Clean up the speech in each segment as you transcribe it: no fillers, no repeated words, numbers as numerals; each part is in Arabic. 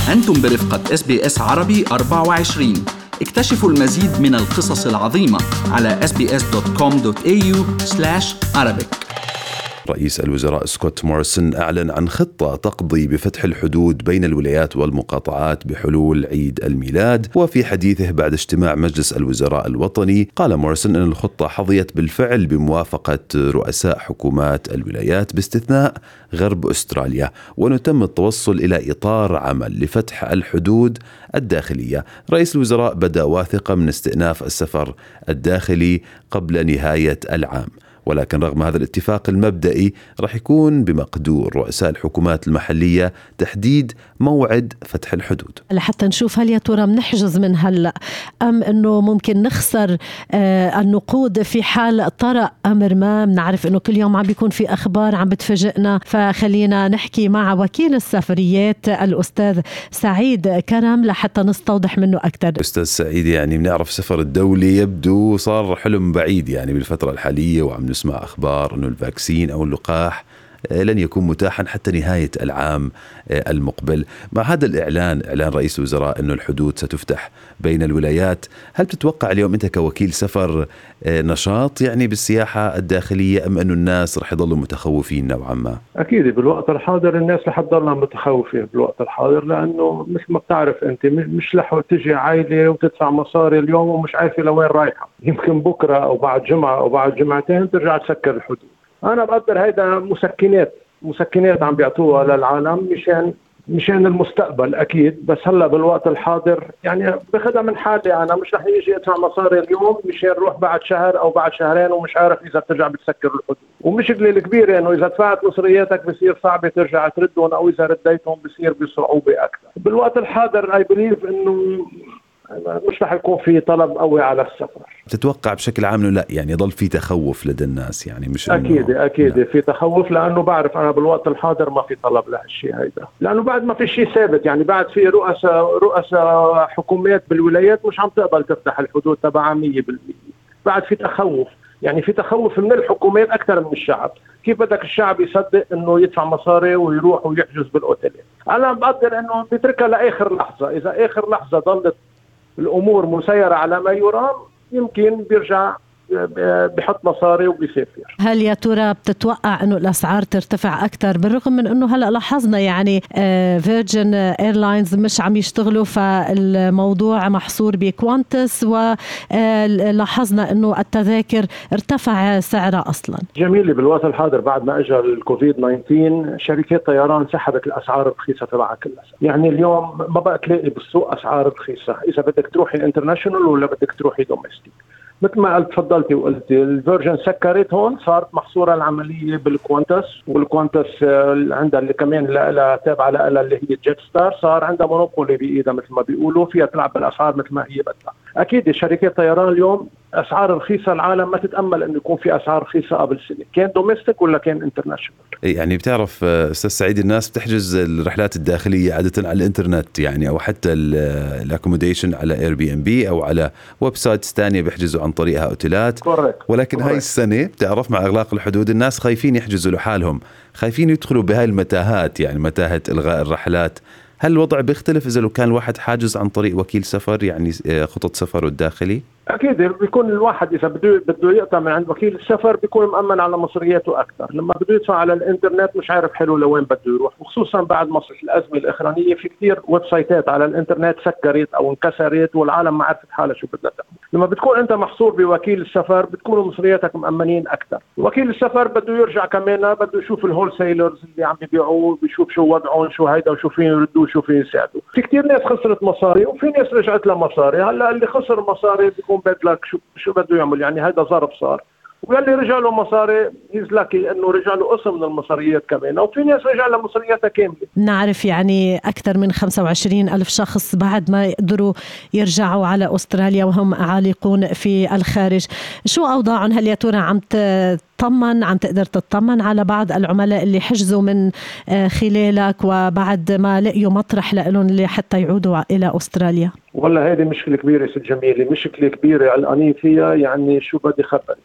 أنتم برفقة SBS عربي 24. اكتشفوا المزيد من القصص العظيمة على sbs.com.au/Arabic. رئيس الوزراء سكوت موريسون أعلن عن خطة تقضي بفتح الحدود بين الولايات والمقاطعات بحلول عيد الميلاد. وفي حديثه بعد اجتماع مجلس الوزراء الوطني، قال موريسون أن الخطة حظيت بالفعل بموافقة رؤساء حكومات الولايات باستثناء غرب أستراليا، وأنه تم التوصل إلى إطار عمل لفتح الحدود الداخلية. رئيس الوزراء بدأ واثقا من استئناف السفر الداخلي قبل نهاية العام، ولكن رغم هذا الاتفاق المبدئي راح يكون بمقدور رؤساء الحكومات المحلية تحديد موعد فتح الحدود، لحتى نشوف هل يا ترى منحجز من هلأ أم أنه ممكن نخسر النقود في حال طرأ أمر ما. بنعرف أنه كل يوم عم بيكون في أخبار عم بتفاجئنا، فخلينا نحكي مع وكيل السفريات الأستاذ سعيد كرم لحتى نستوضح منه أكثر. أستاذ سعيد، يعني بنعرف السفر الدولي يبدو صار حلم بعيد يعني بالفترة الحالية، وعم نسمع أخبار أنه الفاكسين أو اللقاح لن يكون متاحا حتى نهاية العام المقبل. مع هذا إعلان رئيس الوزراء أنه الحدود ستفتح بين الولايات، هل تتوقع اليوم أنت كوكيل سفر نشاط يعني بالسياحة الداخلية، أم أنه الناس رح يضلوا متخوفين نوعا ما؟ أكيد بالوقت الحاضر الناس رح تضلها متخوفة بالوقت الحاضر، لأنه مثل ما بتعرف أنت مش رح تجي عائلة وتدفع مصاري اليوم ومش عارفة لوين رايحة، يمكن بكرة أو بعد جمعة أو بعد جمعتين ترجع تسكر الحدود. أنا بقدر هيدا مسكنات عم بيعطوها للعالم مشان المستقبل أكيد، بس هلا بالوقت الحاضر يعني بخدها من حالي. أنا مش رح يجي أدفع مصاري اليوم مشان روح بعد شهر أو بعد شهرين ومش عارف إذا بترجع بتسكر الحدود. ومشكلة الكبيرة إنه إذا دفعت مصرياتك بصير صعب ترجع تردهم، أو إذا رديتهم بصير بصعوبة أكثر. بالوقت الحاضر I believe إنه مش رح يكون في طلب قوي على السفر. تتوقع بشكل عام انه لا يعني يضل في تخوف لدى الناس؟ يعني مش اكيد في تخوف، لانه بعرف انا بالوقت الحاضر ما في طلب لهالشيء هيدا، لانه بعد ما في شيء ثابت. يعني بعد في رؤساء حكومات بالولايات مش عم تقبل تفتح الحدود تبعها 100%. بعد في تخوف، يعني في تخوف من الحكومات اكثر من الشعب. كيف بدك الشعب يصدق انه يدفع مصاري ويروح ويحجز بالاوتيلات؟ انا بقدر انه بيتركها لاخر لحظه. اذا اخر لحظه ضلت الأمور مسيرة على ما يرام، يمكن بيرجع بحط مصاري وبيسافر. هل يا ترى بتتوقع أنه الأسعار ترتفع أكثر، بالرغم من أنه هلأ لاحظنا يعني فيرجن ايرلاينز مش عم يشتغلوا، فالموضوع محصور بكوانتس، ولاحظنا أنه التذاكر ارتفع سعرها أصلا. جميل. بالوقت الحاضر بعد ما أجى الكوفيد 19 شركات طيران سحبت الأسعار الرخيصة تبعها كلها. يعني اليوم ما بقى تلاقي بالسوق أسعار رخيصة إذا بدك تروحي انترناشونال ولا بدك تروحي دوميستيك. مثل ما قلت تفضلتي وقلتي الفيرجن سكرت هون، صارت محصورة العملية بالكوانتس، والكوانتس عندها اللي كمان لها تابعة لها اللي هي جيت ستار، صار عندها مونوبولي بإيدها مثل ما بيقولوا، فيها تلعب بالأسعار مثل ما هي بدها. أكيد شركات طيران اليوم أسعار رخيصة، العالم ما تتأمل أنه يكون في أسعار رخيصة قبل سنة، كان دوميستيك ولا كان انترناشونال. يعني بتعرف أستاذ سعيد، الناس بتحجز الرحلات الداخلية عادة على الإنترنت يعني، أو حتى الأكوموديشن على Airbnb أو على ويب سايتس تانية بيحجزوا عن طريقها أوتيلات. ولكن هاي السنة بتعرف مع إغلاق الحدود الناس خايفين يحجزوا لحالهم، خايفين يدخلوا بهاي المتاهات، يعني متاهة إلغاء الرحلات. هل الوضع بيختلف إذا لو كان الواحد حاجز عن طريق وكيل سفر، يعني خطط سفره الداخلي؟ أكيد بيكون الواحد إذا بده يقطع من عند وكيل السفر بيكون مأمن على مصرياته أكثر. لما بده يدفع على الإنترنت مش عارف حلو لوين بده يروح، وخصوصا بعد مصر الأزمة الأخرانية في كتير ويب سايتات على الإنترنت سكرت أو انكسرت والعالم ما عرفت حالها شو بدها تعمل. لما بتكون أنت محصور بوكيل السفر بتكونوا مصرياتك مأمنين أكثر. وكيل السفر بده يرجع كمان بده يشوف الهول سيلرز اللي عم يبيعوه، بيشوف شو وضعهم شو هيدا وشو فين يردوا شو فين يساعدوا. في كتير ناس خسرت مصاري وفي ناس رجعت لها مصاري. هلا اللي خسر مصاري بيكون بدلك شو بده يعمل، يعني هذا ظرف صار. واللي رجع له مصاري يزلكي انه رجع له قسم من المصاريات كمان، وفي ناس رجع له مصارياتها كامله. نعرف يعني اكثر من 25,000 شخص بعد ما يقدروا يرجعوا على استراليا وهم عالقون في الخارج. شو اوضاعهم؟ هل يا ترى عم تقدر تطمن على بعض العملاء اللي حجزوا من خلالك وبعد ما لقيوا مطرح لهم حتى يعودوا الى استراليا؟ والله هذه مشكله كبيره ست جميله، مشكله كبيره قلقانين فيها. يعني شو بدي خبر،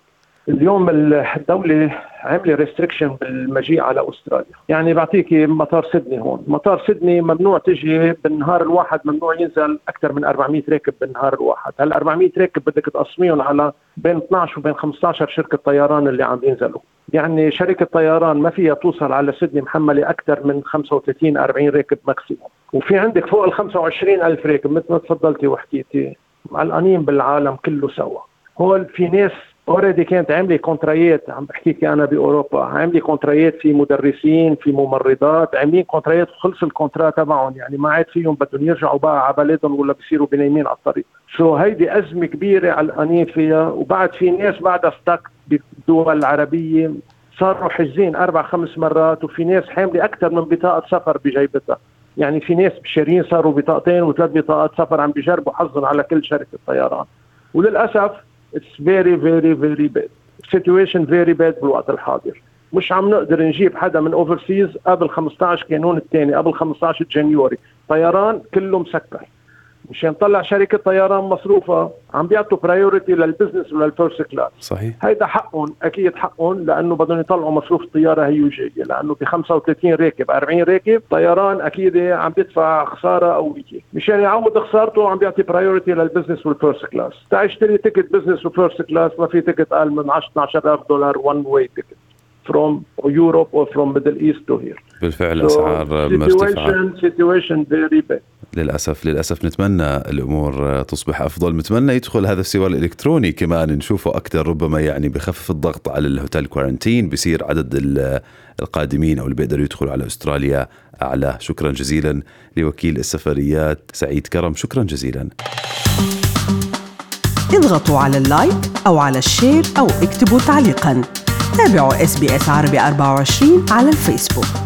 اليوم الدولة عملت ريستريكشن بالمجيء على أستراليا. يعني بعطيكي مطار سيدني هون، مطار سيدني ممنوع تجي بالنهار الواحد، ممنوع ينزل أكثر من 400 راكب بالنهار الواحد. هال 400 راكب بدك تقسميهم على بين 12 وبين 15 شركة طيران اللي عم ينزلوا. يعني شركة طيران ما فيها توصل على سيدني محملة أكثر من 35-40 راكب ماكسيموم. وفي عندك فوق 25,000 راكب مثل ما تفضلتي وحكيتي معلقانين بالعالم كله سوا. هول في ناس اوريدي كانت عامله كونترايات، عم بحكيك انا باوروبا، عامله كونترايات في مدرسين، في ممرضات، عاملين كونترايات وخلص الكونترا تبعهم، يعني ما عاد فيهم بدهم يرجعوا بقى على بلدهم ولا بيصيروا بنايمين على الطريق. هيدي ازمه كبيره علقانين فيها. وبعد في ناس بعدها ستك بالدول العربيه صاروا حجزين 4-5 مرات، وفي ناس حامله اكثر من بطاقه سفر بجيبتها. يعني في ناس بشارين صاروا بطاقتين و3 بطاقات سفر عم بيجربوا حظهم على كل شركه طيران. وللاسف it's very very very bad situation very bad بالوقت الحاضر. مش عم نقدر نجيب حدا من اوفرسيز قبل 15 كانون الثاني، قبل 15 جانيوري طيران كله مسكر. مشان نطلع شركة طيران مصروفة عم بيعطوا برايورتي للبزنس وللفيرست كلاس. صحيح. هيدا حقهم، أكيد حقهم، لأنه بدهم يطلعوا مصروف الطيارة هي وجاية، لأنه ب 35 راكب 40 راكب طيران أكيد عم بيدفع خسارة قوية. مشان يعوض خسارته عم بيعطي برايورتي للبزنس والفيرست كلاس. تشتري تيكت بزنس وفيرست كلاس ما في تيكت أقل من $10,000 one way ticket from Europe or from Middle East to here. بالفعل أسعار مرتفعة. situation very bad. للأسف نتمنى الأمور تصبح أفضل. نتمنى يدخل هذا السوار الإلكتروني كمان نشوفه أكثر، ربما يعني بخفف الضغط على الهوتيل كوارنتين، بيصير عدد القادمين أو اللي بيقدروا يدخلوا على أستراليا أعلى. شكرا جزيلا لوكيل السفريات سعيد كرم، شكرا جزيلا. اضغطوا على اللايك أو على الشير أو اكتبوا تعليقا. تابعوا SBS عربي 24 على الفيسبوك.